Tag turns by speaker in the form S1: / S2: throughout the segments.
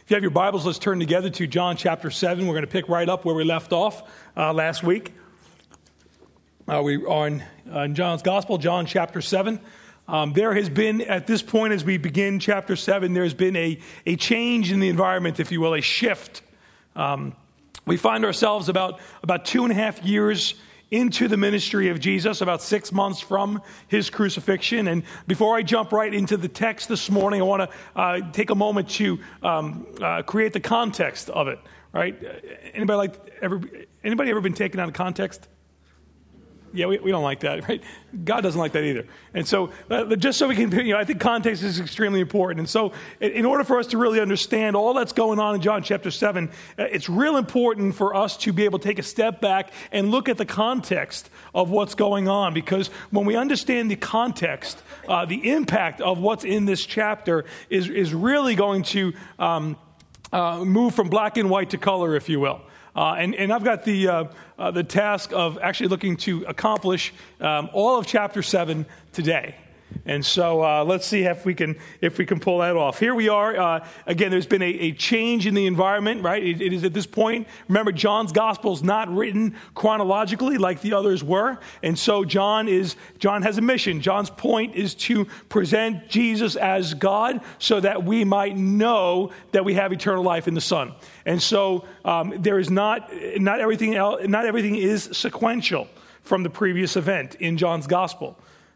S1: If you have your Bibles, let's turn together to John chapter 7. We're going to pick right up where we left off last week. We are in John's Gospel, John chapter 7. There has been, at this point as we begin chapter 7, there's been a change in the environment, if you will, a shift. We find ourselves about 2.5 years into the ministry of Jesus, about 6 months from his crucifixion. And before I jump right into the text this morning, I want to take a moment to create the context of it. Right? Anybody ever been taken out of context? Yeah, we don't like that, right? God doesn't like that either. And so just so we can, I think context is extremely important. And so in order for us to really understand all that's going on in John chapter 7, it's real important for us to be able to take a step back and look at the context of what's going on. Because when we understand the context, the impact of what's in this chapter is really going to move from black and white to color, if you will. And I've got the task of actually looking to accomplish all of chapter 7 today. And so let's see if we can pull that off. Here we are. Again, there's been a change in the environment, right? It is at this point. Remember, John's gospel is not written chronologically like the others were, and so John has a mission. John's point is to present Jesus as God, so that we might know that we have eternal life in the Son. And so there is not everything else. Not everything is sequential from the previous event in John's gospel.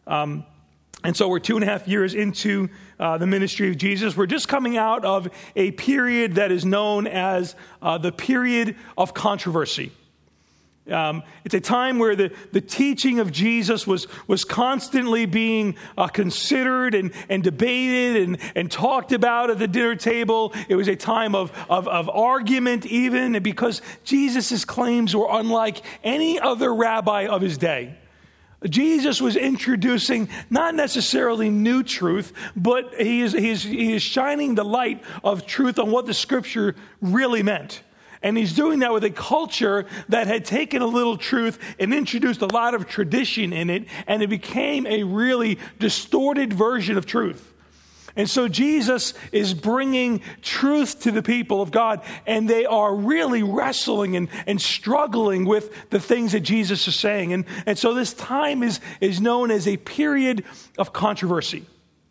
S1: And so we're 2.5 years into the ministry of Jesus. We're just coming out of a period that is known as the period of controversy. It's a time where the teaching of Jesus was constantly being considered and debated and talked about at the dinner table. It was a time of argument even, because Jesus' claims were unlike any other rabbi of his day. Jesus was introducing not necessarily new truth, but he is shining the light of truth on what the Scripture really meant. And he's doing that with a culture that had taken a little truth and introduced a lot of tradition in it, and it became a really distorted version of truth. And so Jesus is bringing truth to the people of God, and they are really wrestling and struggling with the things that Jesus is saying. And so this time is known as a period of controversy.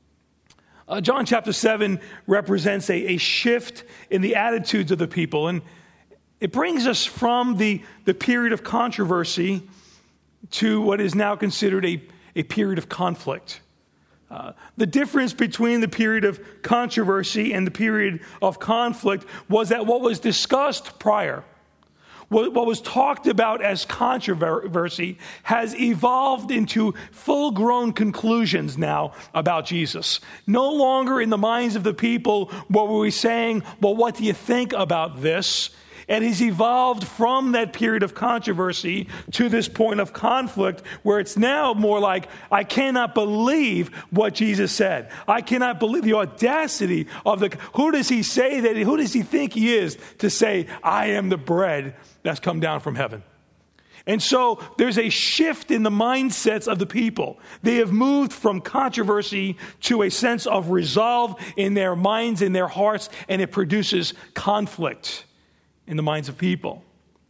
S1: John chapter 7 represents a shift in the attitudes of the people, and it brings us from the period of controversy to what is now considered a period of conflict. The difference between the period of controversy and the period of conflict was that what was discussed prior, what was talked about as controversy, has evolved into full-grown conclusions now about Jesus. No longer in the minds of the people were we saying, well, what do you think about this? And he's evolved from that period of controversy to this point of conflict, where it's now more like, I cannot believe what Jesus said. I cannot believe the audacity of who does he think he is to say, I am the bread that's come down from heaven? And so there's a shift in the mindsets of the people. They have moved from controversy to a sense of resolve in their minds, in their hearts, and it produces conflict in the minds of people.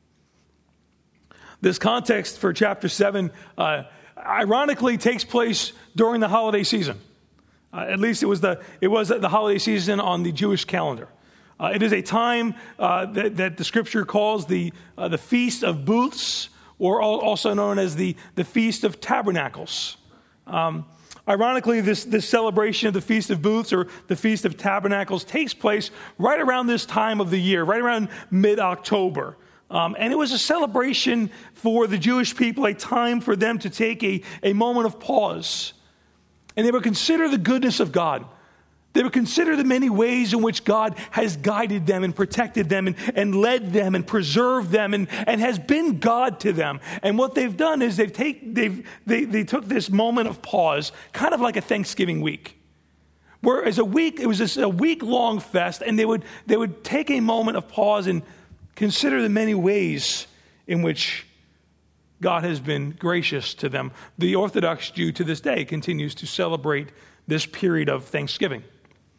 S1: This context for chapter 7 ironically takes place during the holiday season. At least it was the holiday season on the Jewish calendar. It is a time that the Scripture calls the Feast of Booths, or also known as the Feast of Tabernacles. Ironically, this celebration of the Feast of Booths, or the Feast of Tabernacles, takes place right around this time of the year, right around mid-October. And it was a celebration for the Jewish people, a time for them to take a moment of pause. And they would consider the goodness of God. They would consider the many ways in which God has guided them and protected them and led them and preserved them and has been God to them. And what they've done is they took this moment of pause, kind of like a Thanksgiving week. Whereas it was just a week-long fest, and they would take a moment of pause and consider the many ways in which God has been gracious to them. The Orthodox Jew to this day continues to celebrate this period of Thanksgiving.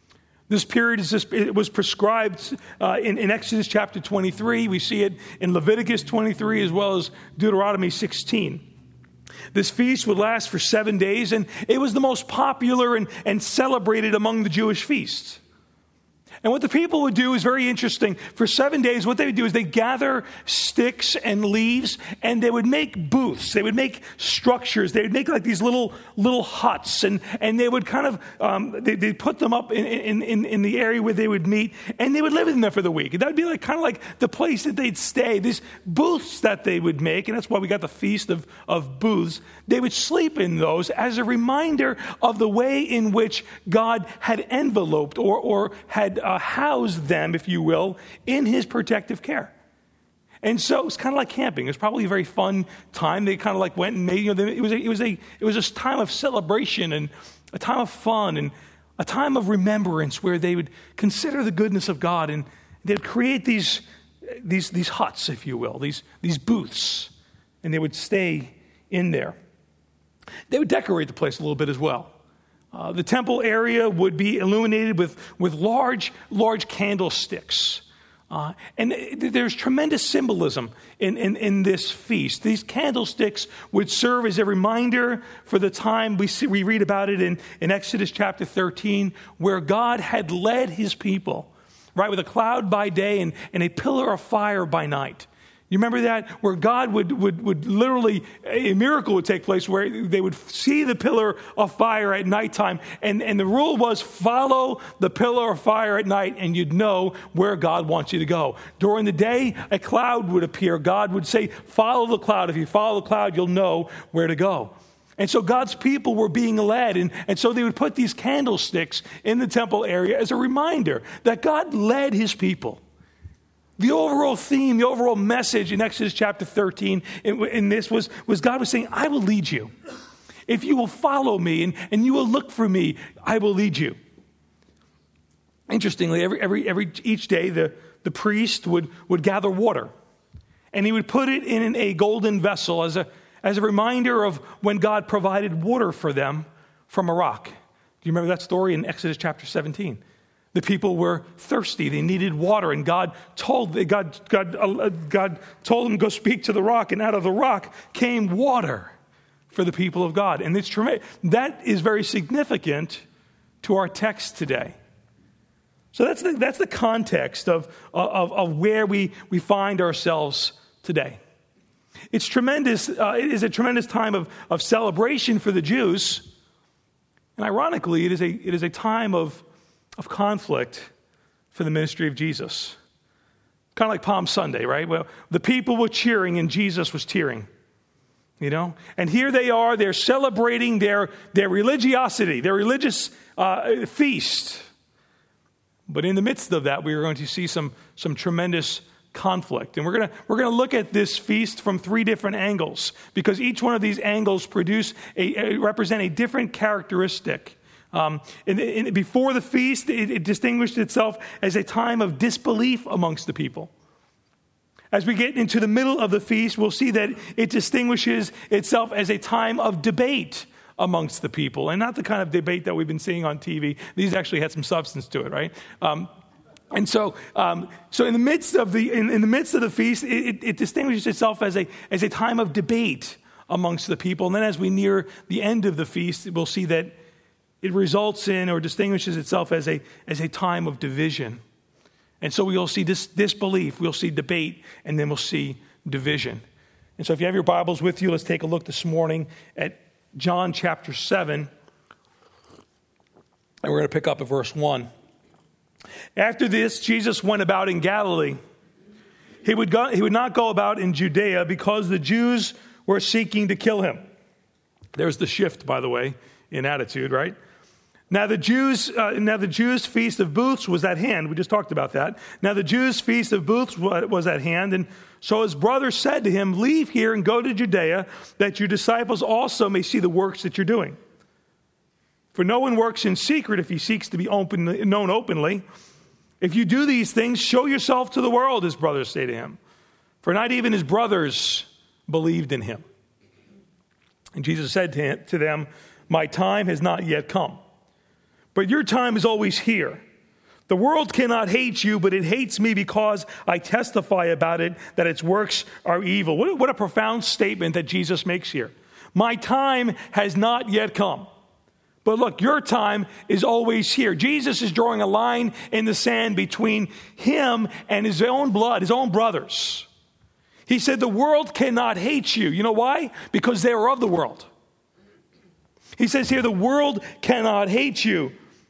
S1: This period it was prescribed in Exodus chapter 23. We see it in Leviticus 23 as well as Deuteronomy 16. This feast would last for 7 days, and it was the most popular and celebrated among the Jewish feasts. And what the people would do is very interesting. For 7 days, what they would do is they'd gather sticks and leaves, and they would make booths. They would make structures. They would make like these little huts, and they would kind of they'd put them up in the area where they would meet, and they would live in there for the week. And that would be like kind of like the place that they'd stay. These booths that they would make, and that's why we got the Feast of Booths. They would sleep in those as a reminder of the way in which God had enveloped or had housed them, if you will, in his protective care. And so it was kind of like camping. It was probably a very fun time. They kind of like went and made, it was a time of celebration and a time of fun and a time of remembrance where they would consider the goodness of God, and they would create these huts, if you will, these booths, and they would stay in there. They would decorate the place a little bit as well. The temple area would be illuminated with large candlesticks. And there's tremendous symbolism in this feast. These candlesticks would serve as a reminder for the time we read about it in Exodus chapter 13, where God had led his people, right, with a cloud by day and a pillar of fire by night. You remember that? Where God would literally, a miracle would take place where they would see the pillar of fire at nighttime. And the rule was follow the pillar of fire at night and you'd know where God wants you to go. During the day, a cloud would appear. God would say, follow the cloud. If you follow the cloud, you'll know where to go. And so God's people were being led. And so they would put these candlesticks in the temple area as a reminder that God led his people. The overall theme, the overall message in Exodus chapter 13 in this was God was saying, I will lead you. If you will follow me and you will look for me, I will lead you. Interestingly, each day the priest would gather water, and he would put it in a golden vessel as a reminder of when God provided water for them from a rock. Do you remember that story in Exodus chapter 17? The people were thirsty. They needed water. And God told them, go speak to the rock. And out of the rock came water for the people of God. And it's tremendous. That is very significant to our text today. So that's the context of where we find ourselves today. It's tremendous. It is a tremendous time of celebration for the Jews. And ironically, it is a time of conflict for the ministry of Jesus. Kind of like Palm Sunday, right? Well, the people were cheering and Jesus was tearing, you know? And here they are, they're celebrating their religiosity, their religious feast. But in the midst of that, we are going to see some tremendous conflict. And we're going to look at this feast from three different angles, because each one of these angles represent a different characteristic. Before the feast, it distinguished itself as a time of disbelief amongst the people. As we get into the middle of the feast, we'll see that it distinguishes itself as a time of debate amongst the people, and not the kind of debate that we've been seeing on TV. These actually had some substance to it, right? And so in the midst of the feast, it distinguishes itself as a time of debate amongst the people. And then as we near the end of the feast, we'll see that it results in or distinguishes itself as a time of division. And so we'll see disbelief, we'll see debate, and then we'll see division. And so if you have your Bibles with you, let's take a look this morning at John chapter 7. And we're going to pick up at verse 1. After this, Jesus went about in Galilee. He would not go about in Judea because the Jews were seeking to kill him. There's the shift, by the way, in attitude, right? Now the Jews' feast of booths was at hand. We just talked about that. Now the Jews' feast of booths was at hand, and so his brothers said to him, "Leave here and go to Judea, that your disciples also may see the works that you're doing. For no one works in secret if he seeks to be known openly. If you do these things, show yourself to the world," his brothers say to him. For not even his brothers believed in him. And Jesus said to them, "My time has not yet come. But your time is always here. The world cannot hate you, but it hates me because I testify about it, that its works are evil. What a profound statement that Jesus makes here. My time has not yet come. But look, your time is always here. Jesus is drawing a line in the sand between him and his own blood, his own brothers. He said the world cannot hate you. You know why? Because they are of the world. He says here the world cannot hate you,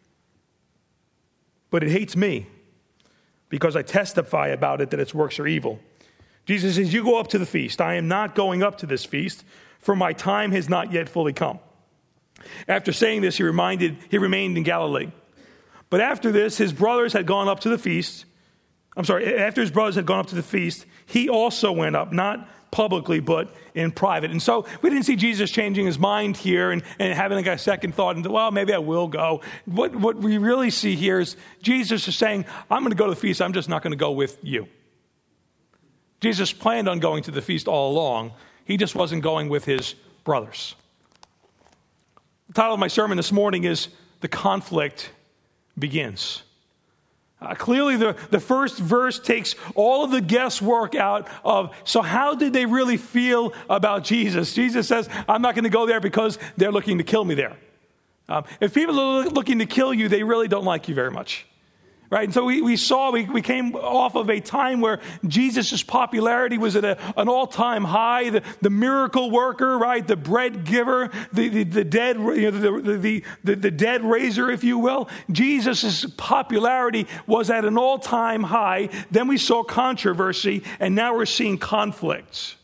S1: but it hates me because I testify about it that its works are evil. Jesus says, you go up to the feast. I am not going up to this feast, for my time has not yet fully come. After saying this, he remained in Galilee. But after this, his brothers had gone up to the feast. After his brothers had gone up to the feast, he also went up, not publicly, but in private. And so we didn't see Jesus changing his mind here and having like a second thought and, well, maybe I will go. What we really see here is Jesus is saying, I'm going to go to the feast. I'm just not going to go with you. Jesus planned on going to the feast all along. He just wasn't going with his brothers. The title of my sermon this morning is The Conflict Begins. Clearly, the first verse takes all of the guesswork out of, so how did they really feel about Jesus? Jesus says, I'm not going to go there because they're looking to kill me there. If people are looking to kill you, they really don't like you very much. Right? And so we came off of a time where Jesus' popularity was at an all-time high. The miracle worker, right? The bread giver, the dead, the dead raiser, if you will. Jesus' popularity was at an all-time high. Then we saw controversy, and now we're seeing conflict.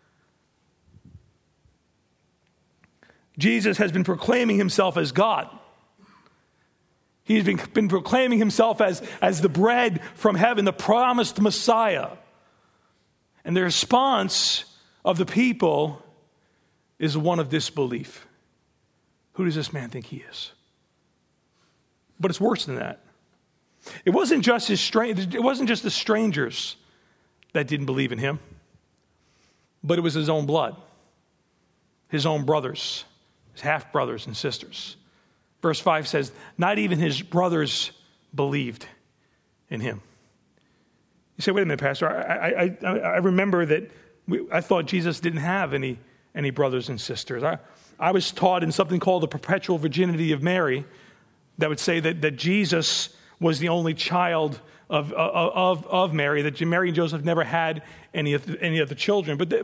S1: Jesus has been proclaiming himself as God. He's been proclaiming himself as the bread from heaven, the promised Messiah. And the response of the people is one of disbelief. Who does this man think he is? But it's worse than that. It wasn't just the strangers that didn't believe in him, but it was his own blood, his own brothers, his half-brothers and sisters. Verse 5 says, not even his brothers believed in him. You say, wait a minute, Pastor. I remember that I thought Jesus didn't have any brothers and sisters. I was taught in something called the perpetual virginity of Mary that would say that Jesus was the only child of Mary, that Mary and Joseph never had any of the children. But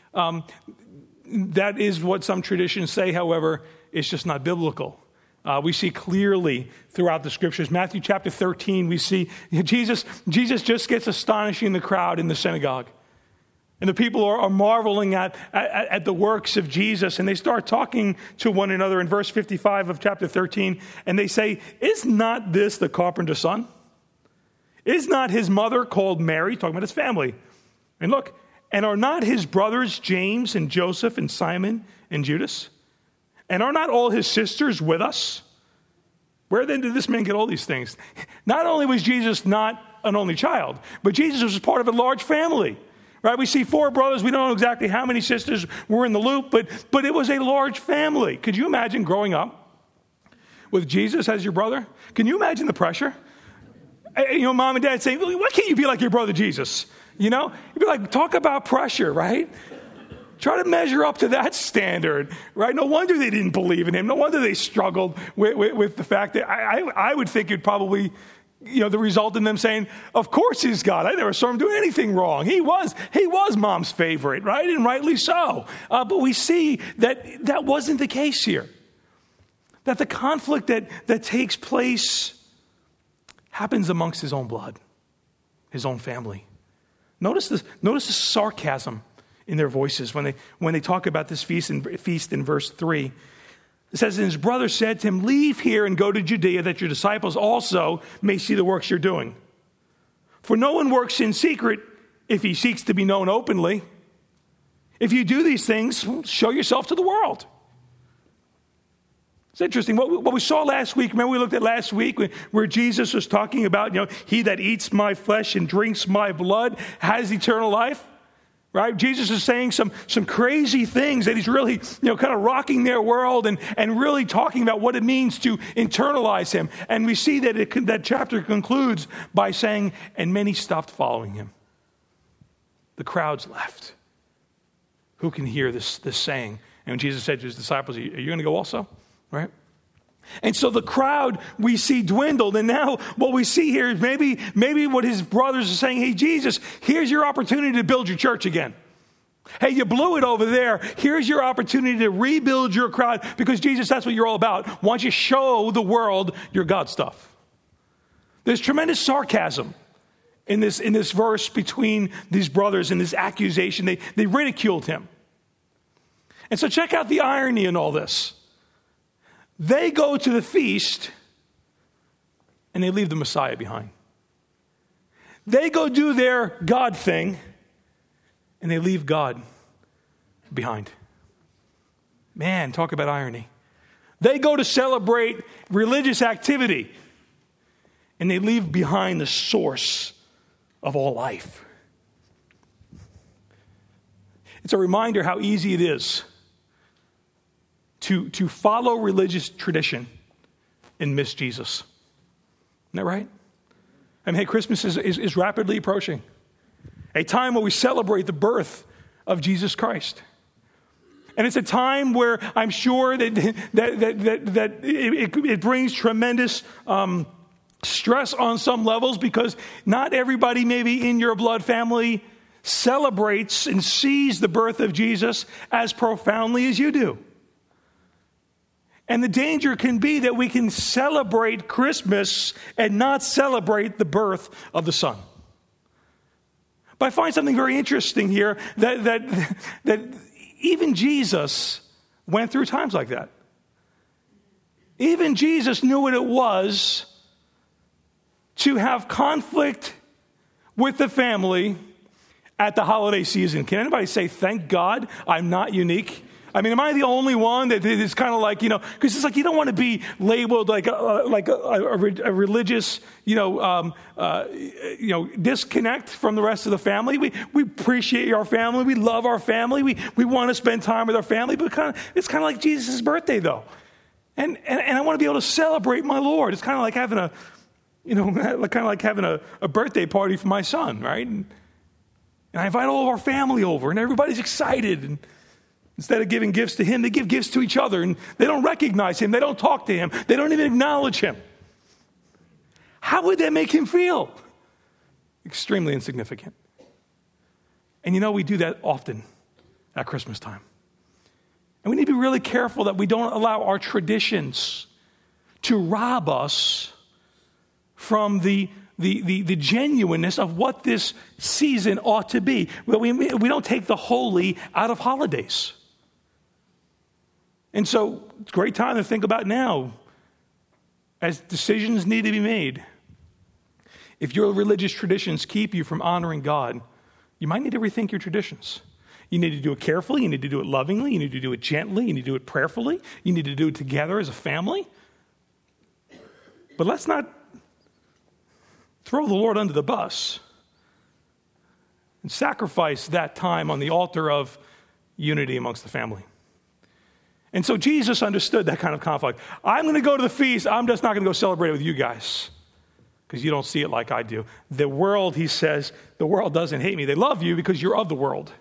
S1: that is what some traditions say. However, it's just not biblical. We see clearly throughout the scriptures. Matthew chapter 13, we see Jesus just gets astonishing the crowd in the synagogue. And the people are marveling at the works of Jesus. And they start talking to one another in verse 55 of chapter 13. And they say, is not this the carpenter's son? Is not his mother called Mary? Talking about his family. And look, and are not his brothers James and Joseph and Simon and Judas? And are not all his sisters with us? Where then did this man get all these things? Not only was Jesus not an only child, but Jesus was part of a large family. Right? We see 4 brothers. We don't know exactly how many sisters were in the loop, but it was a large family. Could you imagine growing up with Jesus as your brother? Can you imagine the pressure? Mom and dad saying, why can't you be like your brother Jesus? You'd be like, talk about pressure, right? Try to measure up to that standard, right? No wonder they didn't believe in him. No wonder they struggled with the fact that I would think it'd probably, the result in them saying, of course he's God. I never saw him do anything wrong. He was mom's favorite, right? And rightly so. But we see that wasn't the case here. That the conflict that takes place happens amongst his own blood, his own family. Notice the sarcasm in their voices when they talk about this feast in verse 3. It says, and his brother said to him, leave here and go to Judea, that your disciples also may see the works you're doing. For no one works in secret if he seeks to be known openly. If you do these things, show yourself to the world. It's interesting. What we saw last week, remember we looked at last week where Jesus was talking about, he that eats my flesh and drinks my blood has eternal life. Right? Jesus is saying some crazy things that he's really, kind of rocking their world and really talking about what it means to internalize him. And we see that that chapter concludes by saying, and many stopped following him. The crowds left. Who can hear this saying? And when Jesus said to his disciples, are you going to go also? Right? And so the crowd we see dwindled, and now what we see here is maybe what his brothers are saying, hey, Jesus, here's your opportunity to build your church again. Hey, you blew it over there. Here's your opportunity to rebuild your crowd, because Jesus, that's what you're all about. Why don't you show the world your God stuff? There's tremendous sarcasm in this verse between these brothers and this accusation. They ridiculed him. And so check out the irony in all this. They go to the feast, and they leave the Messiah behind. They go do their God thing, and they leave God behind. Man, talk about irony. They go to celebrate religious activity, and they leave behind the source of all life. It's a reminder how easy it is to follow religious tradition and miss Jesus. Isn't that right? I mean, hey, Christmas is rapidly approaching. A time where we celebrate the birth of Jesus Christ. And it's a time where I'm sure that it brings tremendous stress on some levels, because not everybody maybe in your blood family celebrates and sees the birth of Jesus as profoundly as you do. And the danger can be that we can celebrate Christmas and not celebrate the birth of the Son. But I find something very interesting here, that even Jesus went through times like that. Even Jesus knew what it was to have conflict with the family at the holiday season. Can anybody say, thank God I'm not unique? I mean, am I the only one that is kind of like, because it's like you don't want to be labeled like a religious, disconnect from the rest of the family. We appreciate our family. We love our family. We want to spend time with our family. But it's kind of like Jesus' birthday, though. And I want to be able to celebrate my Lord. It's kind of like having a birthday party for my son, right? And I invite all of our family over, and everybody's excited. And instead of giving gifts to him, they give gifts to each other, and they don't recognize him. They don't talk to him. They don't even acknowledge him. How would that make him feel? Extremely insignificant. And we do that often at Christmas time. And we need to be really careful that we don't allow our traditions to rob us from the genuineness of what this season ought to be. We don't take the holy out of holidays. And so it's a great time to think about now, as decisions need to be made. If your religious traditions keep you from honoring God, you might need to rethink your traditions. You need to do it carefully. You need to do it lovingly. You need to do it gently. You need to do it prayerfully. You need to do it together as a family. But let's not throw the Lord under the bus and sacrifice that time on the altar of unity amongst the family. And so Jesus understood that kind of conflict. I'm going to go to the feast. I'm just not going to go celebrate it with you guys because you don't see it like I do. The world, he says, the world doesn't hate me. They love you because you're of the world.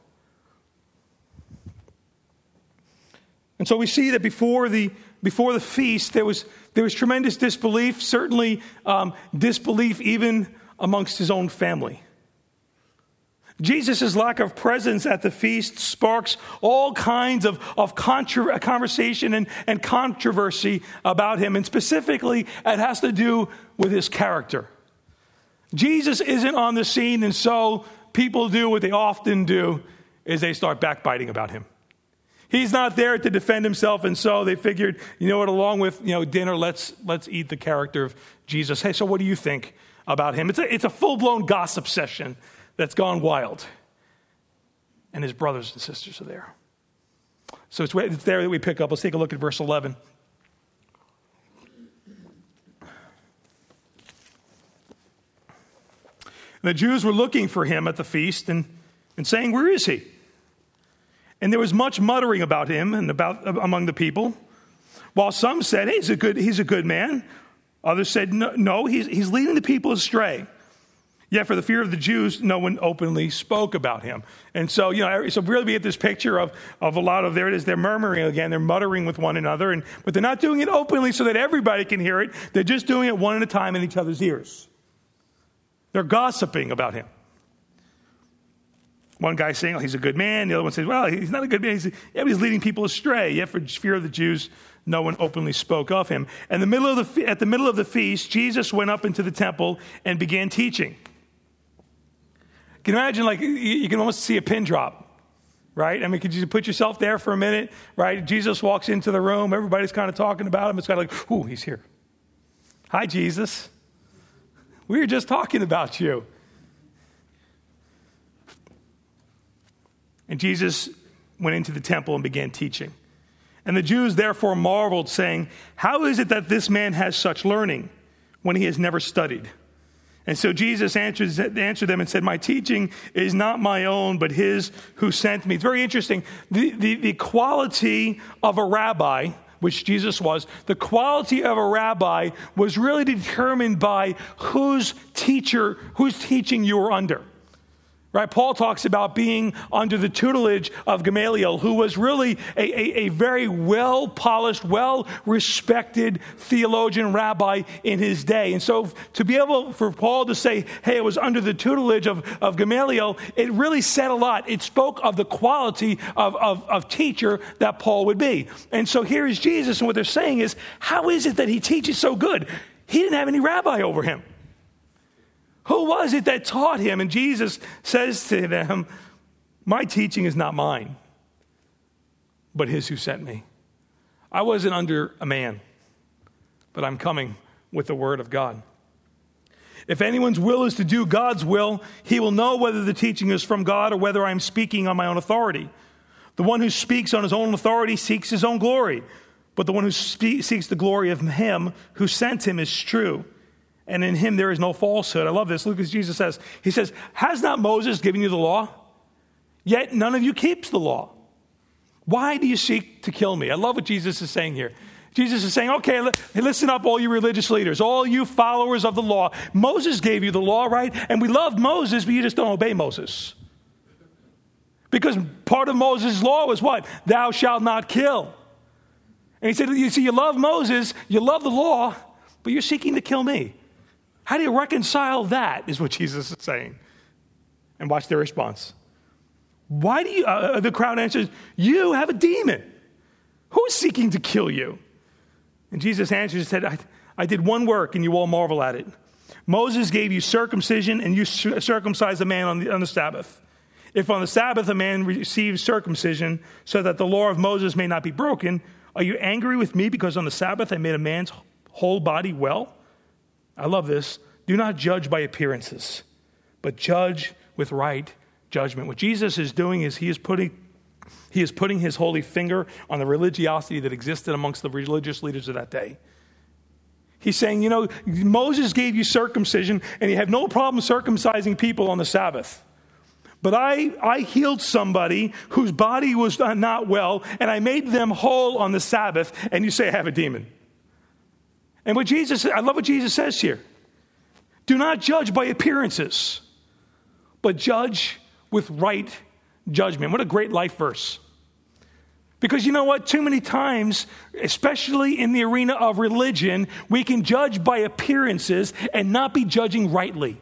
S1: And so we see that before the feast, there was tremendous disbelief, certainly disbelief even amongst his own family. Jesus' lack of presence at the feast sparks all kinds of conversation and controversy about him. And specifically, it has to do with his character. Jesus isn't on the scene, and so people do what they often do, is they start backbiting about him. He's not there to defend himself, and so they figured, along with dinner, let's eat the character of Jesus. Hey, so what do you think about him? It's a full-blown gossip session that's gone wild. And his brothers and sisters are there. So it's there that we pick up. Let's take a look at verse 11. The Jews were looking for him at the feast, and and saying, "Where is he?" And there was much muttering about him and among the people. While some said, "Hey, he's a good man." Others said, "No, he's leading the people astray." Yet for the fear of the Jews, no one openly spoke about him. And so, so really we get this picture of a lot of, there it is, they're murmuring again, they're muttering with one another, but they're not doing it openly so that everybody can hear it. They're just doing it one at a time in each other's ears. They're gossiping about him. One guy saying, "Oh, he's a good man." The other one says, "Well, he's not a good man. He's leading people astray." Yet for fear of the Jews, no one openly spoke of him. And at the middle of the feast, Jesus went up into the temple and began teaching. Can you imagine, you can almost see a pin drop, right? I mean, could you put yourself there for a minute, right? Jesus walks into the room. Everybody's kind of talking about him. It's kind of like, "Ooh, he's here. Hi, Jesus. We were just talking about you." And Jesus went into the temple and began teaching. And the Jews therefore marveled, saying, "How is it that this man has such learning when he has never studied?" And so Jesus answered them and said, "My teaching is not my own, but his who sent me." It's very interesting. The quality of a rabbi, which Jesus was, the quality of a rabbi was really determined by whose teaching you were under. Right? Paul talks about being under the tutelage of Gamaliel, who was really a very well-polished, well-respected theologian rabbi in his day. And so to be able for Paul to say, "Hey, it was under the tutelage of Gamaliel," it really said a lot. It spoke of the quality of teacher that Paul would be. And so here is Jesus, and what they're saying is, how is it that he teaches so good? He didn't have any rabbi over him. Who was it that taught him? And Jesus says to them, "My teaching is not mine, but his who sent me. I wasn't under a man, but I'm coming with the word of God. If anyone's will is to do God's will, he will know whether the teaching is from God or whether I'm speaking on my own authority. The one who speaks on his own authority seeks his own glory, but the one who seeks the glory of him who sent him is true. And in him there is no falsehood." I love this. Look what Jesus says. He says, "Has not Moses given you the law? Yet none of you keeps the law. Why do you seek to kill me?" I love what Jesus is saying here. Jesus is saying, okay, listen up, all you religious leaders, all you followers of the law. Moses gave you the law, right? And we love Moses, but you just don't obey Moses. Because part of Moses' law was what? Thou shalt not kill. And he said, you see, you love Moses, you love the law, but you're seeking to kill me. How do you reconcile that, is what Jesus is saying. And watch their response. Why do you, the crowd answers, "You have a demon. Who's seeking to kill you?" And Jesus answered and said, I did one work and you all marvel at it. Moses gave you circumcision and you circumcised a man on the Sabbath. If on the Sabbath a man receives circumcision so that the law of Moses may not be broken, are you angry with me because on the Sabbath I made a man's whole body well? I love this. Do not judge by appearances, but judge with right judgment. What Jesus is doing is he is putting his holy finger on the religiosity that existed amongst the religious leaders of that day. He's saying, Moses gave you circumcision and you have no problem circumcising people on the Sabbath. But I healed somebody whose body was not well and I made them whole on the Sabbath, and you say I have a demon. And I love what Jesus says here. Do not judge by appearances, but judge with right judgment. What a great life verse. Because you know what? Too many times, especially in the arena of religion, we can judge by appearances and not be judging rightly.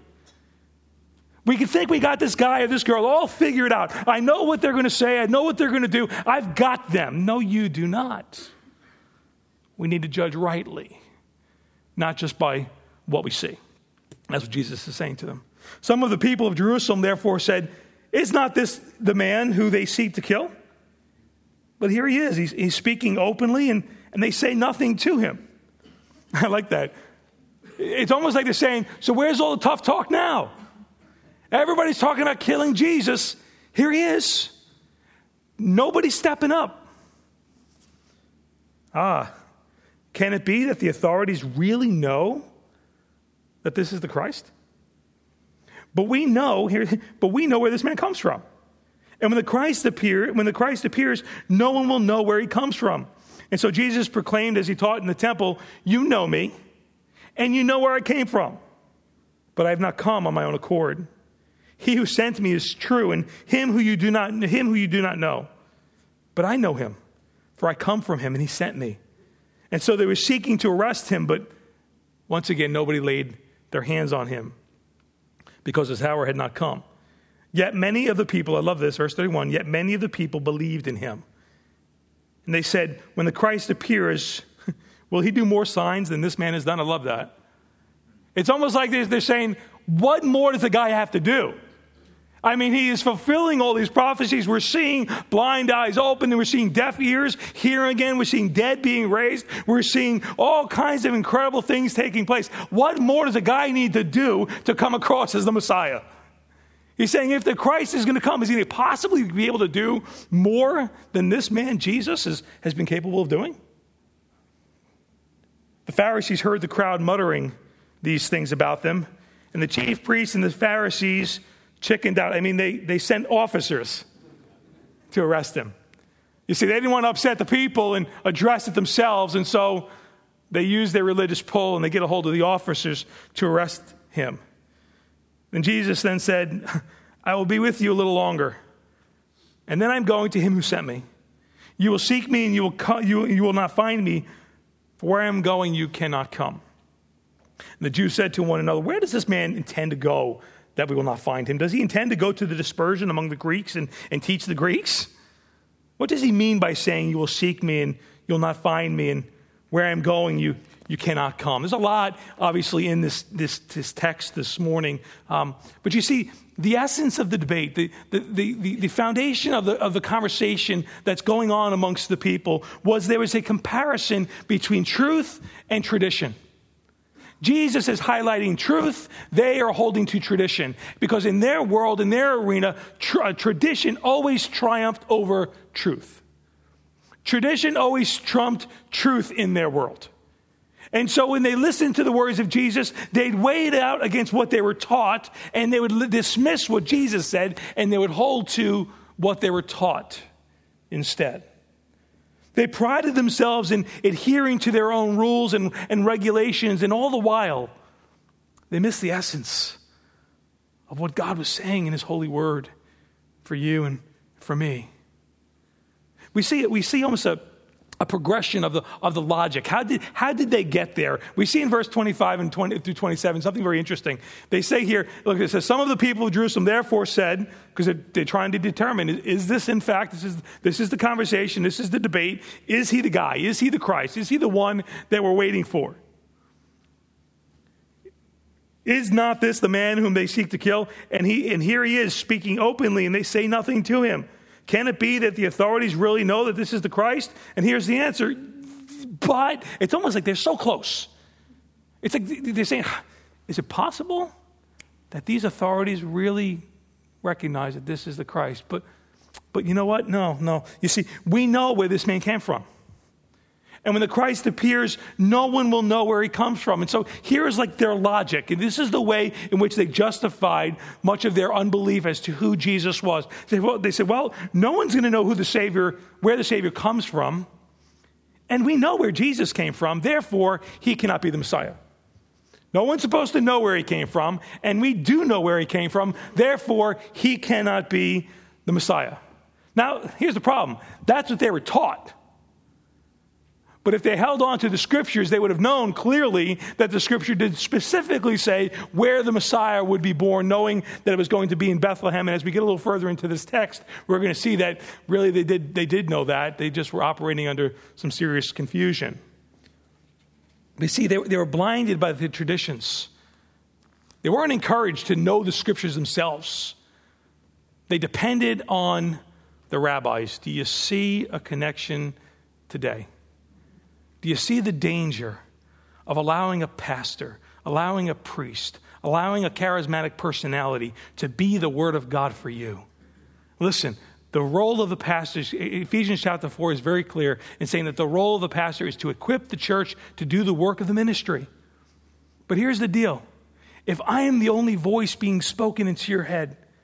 S1: We can think we got this guy or this girl all figured out. I know what they're going to say. I know what they're going to do. I've got them. No, you do not. We need to judge rightly, not just by what we see. That's what Jesus is saying to them. Some of the people of Jerusalem therefore said, "Is not this the man who they seek to kill?" But here he is. He's speaking openly, and they say nothing to him. I like that. It's almost like they're saying, so where's all the tough talk now? Everybody's talking about killing Jesus. Here he is. Nobody's stepping up. Can it be that the authorities really know that this is the Christ? But we know where this man comes from. And when the Christ appears, no one will know where he comes from. And so Jesus proclaimed as he taught in the temple, you know me, and you know where I came from. But I have not come on my own accord. He who sent me is true, and him who you do not know. But I know him, for I come from him, and he sent me. And so they were seeking to arrest him, but once again, nobody laid their hands on him because his hour had not come. Yet many of the people, I love this, verse 31, yet many of the people believed in him. And they said, when the Christ appears, will he do more signs than this man has done? I love that. It's almost like they're saying, what more does the guy have to do? I mean, he is fulfilling all these prophecies. We're seeing blind eyes open, and we're seeing deaf ears hearing again. We're seeing dead being raised. We're seeing all kinds of incredible things taking place. What more does a guy need to do to come across as the Messiah? He's saying if the Christ is going to come, is he going to possibly be able to do more than this man Jesus has been capable of doing? The Pharisees heard the crowd muttering these things about them, and the chief priests and the Pharisees chickened out. I mean, they sent officers to arrest him. You see, they didn't want to upset the people and address it themselves, and so they used their religious pull, and they get a hold of the officers to arrest him. And Jesus then said, I will be with you a little longer, and then I'm going to him who sent me. You will seek me, and you will not find me, for where I am going, you cannot come. And the Jews said to one another, where does this man intend to go that we will not find him? Does he intend to go to the dispersion among the Greeks and teach the Greeks? What does he mean by saying you will seek me and you'll not find me, and where I am going, you cannot come? There's a lot, obviously, in this text this morning. But you see, the essence of the debate, the foundation of the conversation that's going on amongst the people was there was a comparison between truth and tradition. Jesus is highlighting truth. They are holding to tradition. Because in their world, in their arena, tradition always triumphed over truth. Tradition always trumped truth in their world. And so when they listened to the words of Jesus, they'd weigh it out against what they were taught, and they would dismiss what Jesus said, and they would hold to what they were taught instead. They prided themselves in adhering to their own rules and regulations, and all the while, they missed the essence of what God was saying in his holy word for you and for me. We see almost a progression of the logic. How did they get there? We see in verse 25 and 20 through 27 something very interesting. They say here, look, it says, some of the people of Jerusalem therefore said, because they're trying to determine, is this in fact, this is the conversation, this is the debate, is he the guy? Is he the Christ? Is he the one that we're waiting for? Is not this the man whom they seek to kill? And here he is speaking openly, and they say nothing to him. Can it be that the authorities really know that this is the Christ? And here's the answer. But it's almost like they're so close. It's like they're saying, is it possible that these authorities really recognize that this is the Christ? But you know what? No. You see, we know where this man came from. And when the Christ appears, no one will know where he comes from. And so here is like their logic. And this is the way in which they justified much of their unbelief as to who Jesus was. They said, well, no one's going to know where the Savior comes from. And we know where Jesus came from. Therefore, he cannot be the Messiah. No one's supposed to know where he came from. And we do know where he came from. Therefore, he cannot be the Messiah. Now, here's the problem. That's what they were taught. But if they held on to the scriptures, they would have known clearly that the scripture did specifically say where the Messiah would be born, knowing that it was going to be in Bethlehem. And as we get a little further into this text, we're going to see that really they did know that. They just were operating under some serious confusion. You see, they were blinded by the traditions. They weren't encouraged to know the scriptures themselves. They depended on the rabbis. Do you see a connection today? Do you see the danger of allowing a pastor, allowing a priest, allowing a charismatic personality to be the word of God for you? Listen, the role of the pastor, Ephesians chapter 4 is very clear in saying that the role of the pastor is to equip the church to do the work of the ministry. But here's the deal. If I am the only voice being spoken into your head,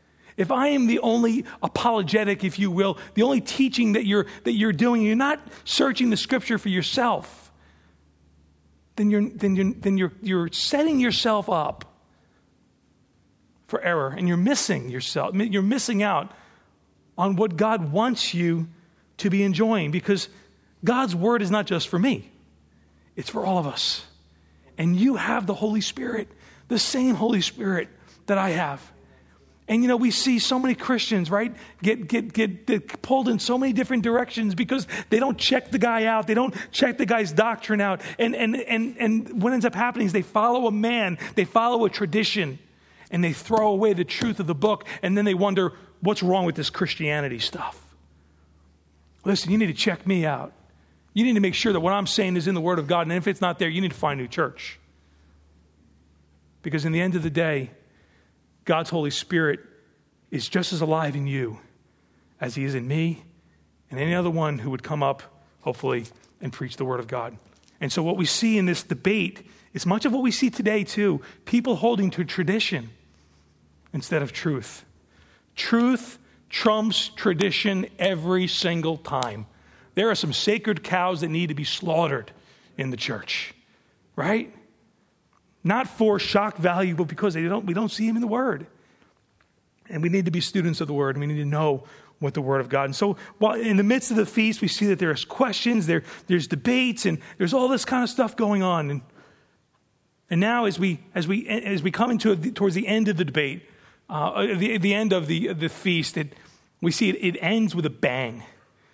S1: if I am the only apologetic, if you will, the only teaching that you're doing, you're not searching the Scripture for yourself, then you're setting yourself up for error, and you're missing out on what God wants you to be enjoying, because God's word is not just for me. It's for all of us. And you have the Holy Spirit, the same Holy Spirit that I have. And we see so many Christians, right, get pulled in so many different directions because they don't check the guy out. They don't check the guy's doctrine out. And what ends up happening is they follow a man, they follow a tradition, and they throw away the truth of the book, and then they wonder, what's wrong with this Christianity stuff? Listen, you need to check me out. You need to make sure that what I'm saying is in the Word of God, and if it's not there, you need to find a new church. Because in the end of the day, God's Holy Spirit is just as alive in you as he is in me and any other one who would come up, hopefully, and preach the Word of God. And so what we see in this debate is much of what we see today, too. People holding to tradition instead of truth. Truth trumps tradition every single time. There are some sacred cows that need to be slaughtered in the church, right? Not for shock value, but because we don't see him in the Word. And we need to be students of the Word, and we need to know what the Word of God. And so while in the midst of the feast, we see that there's questions, there's debates, and there's all this kind of stuff going on. And now as we come towards the end of the debate, the end of the feast, we see it ends with a bang.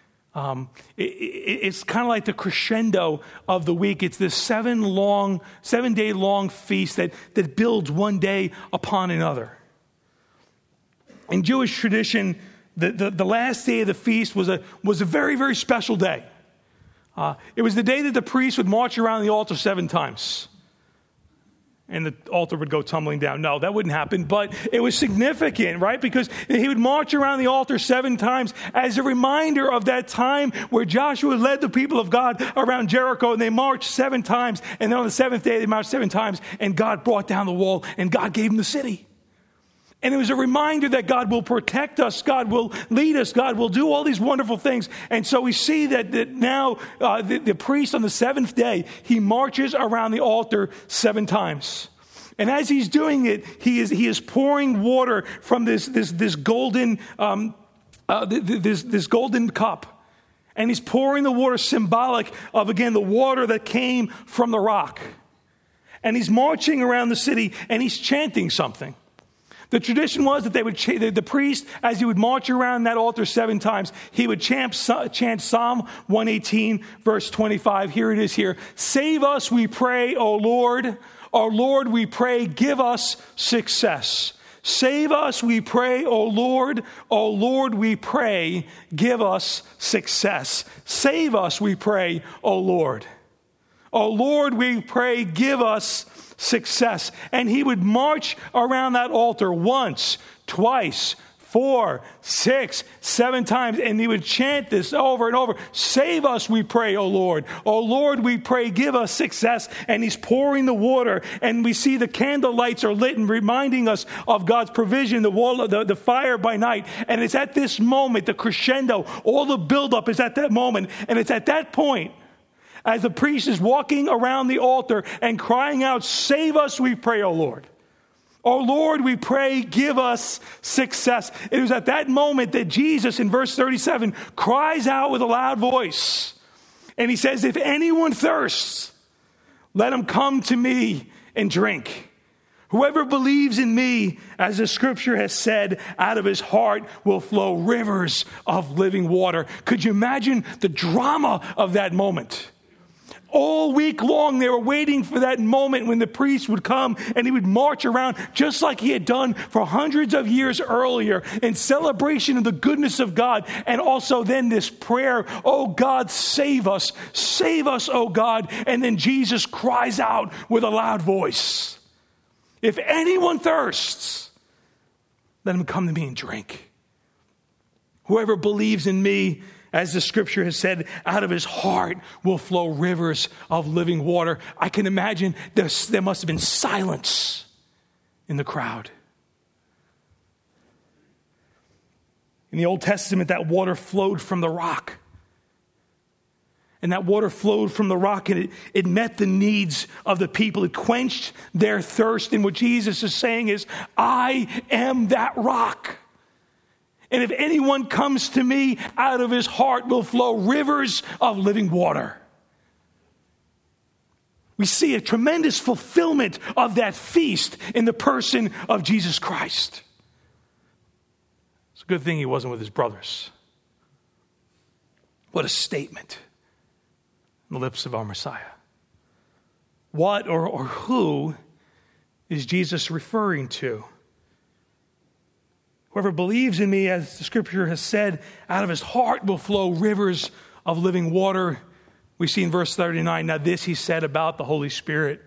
S1: It's kind of like the crescendo of the week. It's this 7-day long feast that builds one day upon another. In Jewish tradition, the last day of the feast was a very, very special day. It was the day that the priest would march around the altar 7 times. And the altar would go tumbling down. No, that wouldn't happen. But it was significant, right? Because he would march around the altar 7 times as a reminder of that time where Joshua led the people of God around Jericho, and they marched 7 times. And then on the 7th day, they marched 7 times, and God brought down the wall, and God gave them the city. And it was a reminder that God will protect us, God will lead us, God will do all these wonderful things. And so we see that now the priest on the 7th day, he marches around the altar 7 times. And as he's doing it, he is pouring water from this golden this golden cup. And he's pouring the water symbolic of, again, the water that came from the rock. And he's marching around the city, and he's chanting something. The tradition was that the priest, as he would march around that altar 7 times, he would chant Psalm 118, verse 25. Here it is here. Save us, we pray, O Lord. O Lord, we pray, give us success. Save us, we pray, O Lord. O Lord, we pray, give us success. Save us, we pray, O Lord. O Lord, we pray, give us success. And he would march around that altar once, twice, 4, 6, 7 times, and he would chant this over and over. Save us, we pray, O Lord. O Lord, we pray, give us success. And he's pouring the water, and we see the candle lights are lit and reminding us of God's provision, the fire by night. And it's at this moment, the crescendo, all the buildup is at that moment. And it's at that point, as the priest is walking around the altar and crying out, save us, we pray, O Lord. O Lord, we pray, give us success. It was at that moment that Jesus, in verse 37, cries out with a loud voice. And he says, if anyone thirsts, let him come to me and drink. Whoever believes in me, as the scripture has said, out of his heart will flow rivers of living water. Could you imagine the drama of that moment? All week long, they were waiting for that moment when the priest would come and he would march around just like he had done for hundreds of years earlier in celebration of the goodness of God. And also then this prayer, oh God, save us, oh God. And then Jesus cries out with a loud voice, if anyone thirsts, let him come to me and drink. Whoever believes in me, as the scripture has said, out of his heart will flow rivers of living water. I can imagine there must have been silence in the crowd. In the Old Testament, that water flowed from the rock. And that water flowed from the rock, and it met the needs of the people. It quenched their thirst. And what Jesus is saying is, I am that rock. And if anyone comes to me, out of his heart will flow rivers of living water. We see a tremendous fulfillment of that feast in the person of Jesus Christ. It's a good thing he wasn't with his brothers. What a statement on the lips of our Messiah. What or who is Jesus referring to? Whoever believes in me, as the scripture has said, out of his heart will flow rivers of living water. We see in verse 39, now this he said about the Holy Spirit,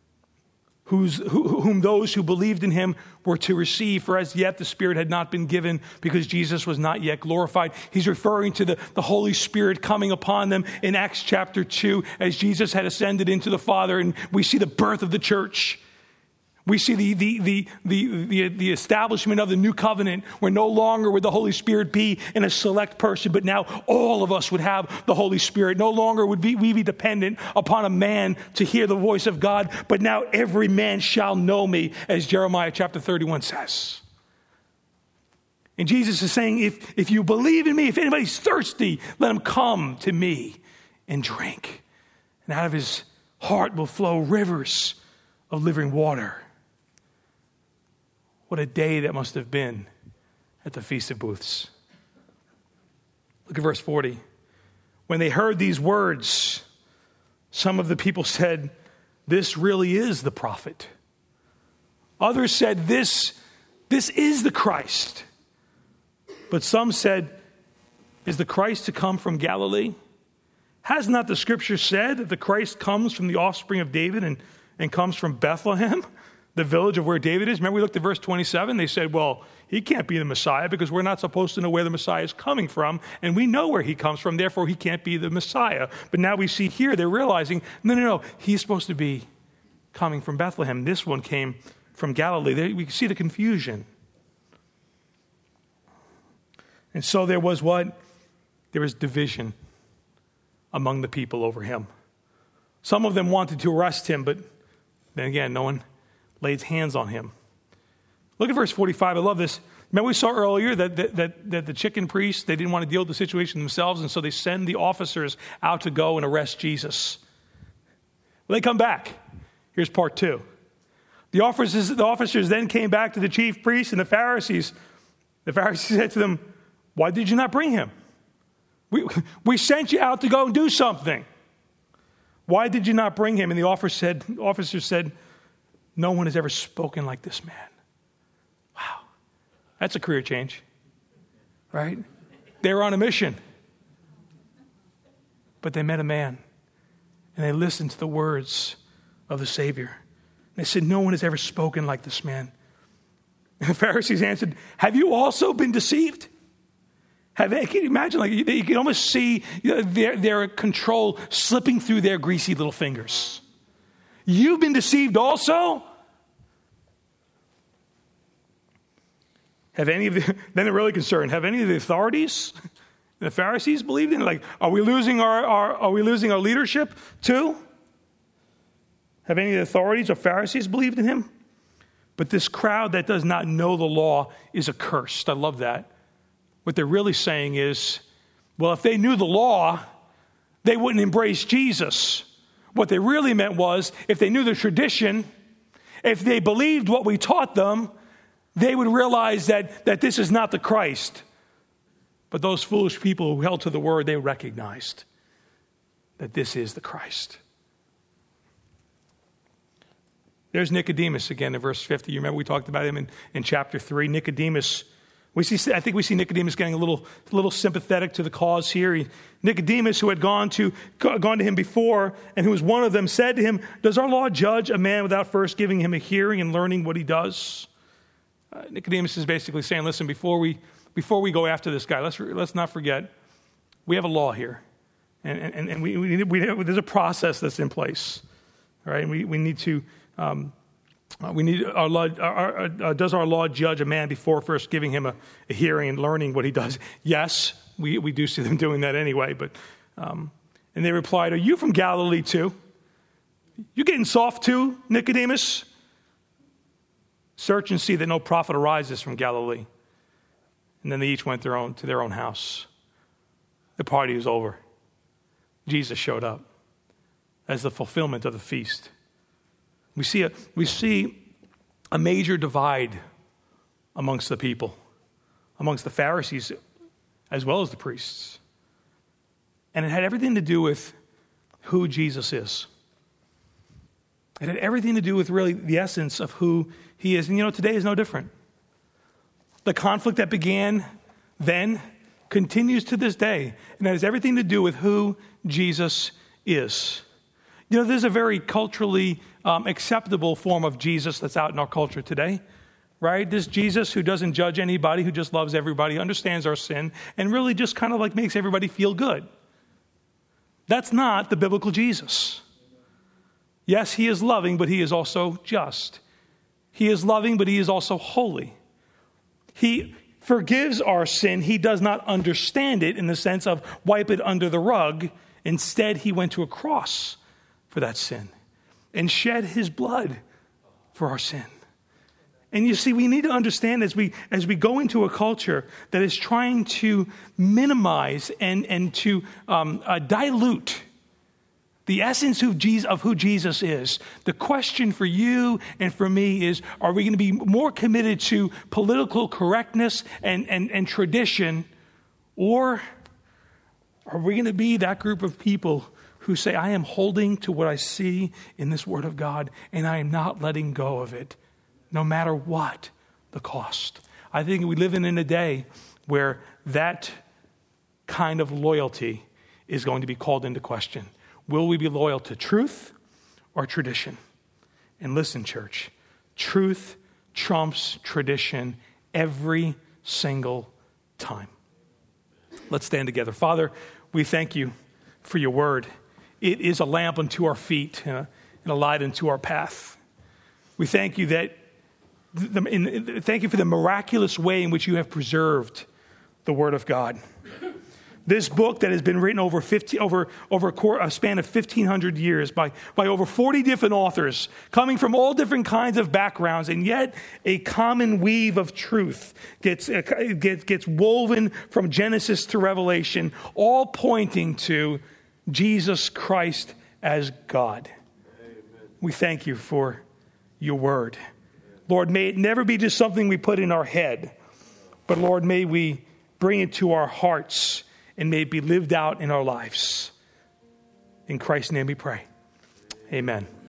S1: whom those who believed in him were to receive, for as yet the Spirit had not been given because Jesus was not yet glorified. He's referring to the Holy Spirit coming upon them in Acts chapter 2 as Jesus had ascended into the Father, and we see the birth of the church. We see the establishment of the new covenant, where no longer would the Holy Spirit be in a select person, but now all of us would have the Holy Spirit. No longer would we be dependent upon a man to hear the voice of God, but now every man shall know me, as Jeremiah chapter 31 says. And Jesus is saying, if you believe in me, if anybody's thirsty, let him come to me and drink. And out of his heart will flow rivers of living water. What a day that must have been at the Feast of Booths. Look at verse 40. When they heard these words, some of the people said, this really is the prophet. Others said, this is the Christ. But some said, is the Christ to come from Galilee? Has not the scripture said that the Christ comes from the offspring of David and comes from Bethlehem, the village of where David is? Remember, we looked at verse 27. They said, well, he can't be the Messiah because we're not supposed to know where the Messiah is coming from, and we know where he comes from, therefore he can't be the Messiah. But now we see here they're realizing, no, he's supposed to be coming from Bethlehem. This one came from Galilee. We can see the confusion. And so there was what? There was division among the people over him. Some of them wanted to arrest him, but then again, no one laid hands on him. Look at verse 45. I love this. Remember we saw earlier that the chicken priests, they didn't want to deal with the situation themselves, and so they send the officers out to go and arrest Jesus. Well, they come back. Here's part 2. The officers then came back to the chief priests and the Pharisees. The Pharisees said to them, why did you not bring him? We sent you out to go and do something. Why did you not bring him? And the officer said, no one has ever spoken like this man. Wow. That's a career change, right? They were on a mission. But they met a man, and they listened to the words of the Savior. They said, no one has ever spoken like this man. And the Pharisees answered, have you also been deceived? Can you imagine? Like, you can almost see their control slipping through their greasy little fingers. You've been deceived also? Then they're really concerned. Have any of the authorities, the Pharisees, believed in it? Like, are we losing our leadership too? Have any of the authorities or Pharisees believed in him? But this crowd that does not know the law is accursed. I love that. What they're really saying is, well, if they knew the law, they wouldn't embrace Jesus. What they really meant was, if they knew the tradition, if they believed what we taught them, they would realize that this is not the Christ. But those foolish people who held to the word, they recognized that this is the Christ. There's Nicodemus again in verse 50. You remember we talked about him in chapter 3. Nicodemus, I think we see Nicodemus getting a little sympathetic to the cause here. Nicodemus, who had gone to him before, and who was one of them, said to him, does our law judge a man without first giving him a hearing and learning what he does? Nicodemus is basically saying, listen, before we go after this guy, let's not forget, we have a law here. And we there's a process that's in place. All right, and we need to We need our Lord. Does our law judge a man before first giving him a hearing and learning what he does? Yes, we do see them doing that anyway. But and they replied, "Are you from Galilee too? You getting soft too, Nicodemus? Search and see that no prophet arises from Galilee." And then they each went to their own house. The party was over. Jesus showed up as the fulfillment of the feast. We see a major divide amongst the people, amongst the Pharisees as well as the priests. And it had everything to do with who Jesus is. It had everything to do with really the essence of who he is. And today is no different. The conflict that began then continues to this day, and it has everything to do with who Jesus is. There's a very culturally acceptable form of Jesus that's out in our culture today, right? This Jesus who doesn't judge anybody, who just loves everybody, understands our sin, and really just kind of like makes everybody feel good. That's not the biblical Jesus. Yes, he is loving, but he is also just. He is loving, but he is also holy. He forgives our sin. He does not understand it in the sense of wipe it under the rug. Instead, he went to a cross for that sin and shed his blood for our sin. And you see, we need to understand as we go into a culture that is trying to minimize and to dilute the essence of who Jesus is. The question for you and for me is, are we going to be more committed to political correctness and tradition, or are we going to be that group of people who say, I am holding to what I see in this Word of God, and I am not letting go of it, no matter what the cost? I think we live in a day where that kind of loyalty is going to be called into question. Will we be loyal to truth or tradition? And listen, church, truth trumps tradition every single time. Let's stand together. Father, we thank you for your word. It is a lamp unto our feet and a light unto our path. We thank you thank you for the miraculous way in which you have preserved the word of God. This book that has been written over a span of 1,500 years by over 40 different authors, coming from all different kinds of backgrounds, and yet a common weave of truth gets woven from Genesis to Revelation, all pointing to Jesus Christ as God. Amen. We thank you for your word. Lord, may it never be just something we put in our head, but Lord, may we bring it to our hearts and may it be lived out in our lives. In Christ's name we pray. Amen.